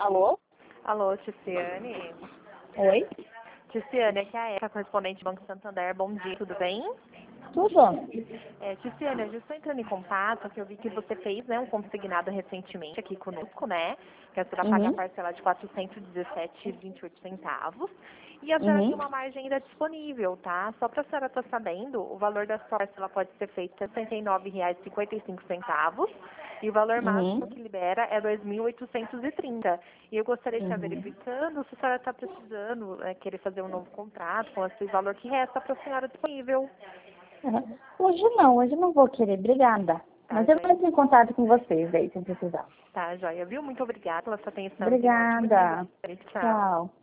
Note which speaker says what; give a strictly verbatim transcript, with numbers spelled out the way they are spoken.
Speaker 1: Alô?
Speaker 2: Alô, Ticiane?
Speaker 1: Oi?
Speaker 2: Ticiane, aqui é a Eka, correspondente do Banco Santander. Bom dia, tudo bem?
Speaker 1: Tudo?
Speaker 2: É, Ticiane, eu já estou entrando em contato, que eu vi que você fez, né, um consignado recentemente aqui conosco, né? Que a senhora paga a
Speaker 1: Uhum.
Speaker 2: parcela de quatrocentos e dezessete reais e vinte e oito centavos. E a senhora tem
Speaker 1: Uhum.
Speaker 2: uma margem ainda disponível, tá? Só para a senhora estar sabendo, o valor da sua parcela pode ser feito R$ sessenta e nove reais e cinquenta e cinco centavos. E o valor máximo
Speaker 1: Uhum.
Speaker 2: que libera é dois mil oitocentos e trinta. E eu gostaria de estar
Speaker 1: Uhum.
Speaker 2: verificando se a senhora está precisando, é, querer fazer um novo contrato com esse valor que resta para a senhora disponível.
Speaker 1: Uhum. Hoje não, hoje não vou querer, obrigada.
Speaker 2: Tá,
Speaker 1: Mas eu
Speaker 2: joia?
Speaker 1: entro em contato com vocês aí, se precisar.
Speaker 2: Tá, joia, viu? Muito obrigada pela sua atenção. Tenha um ótimo dia.
Speaker 1: Obrigada.
Speaker 2: Tchau.
Speaker 1: Tchau.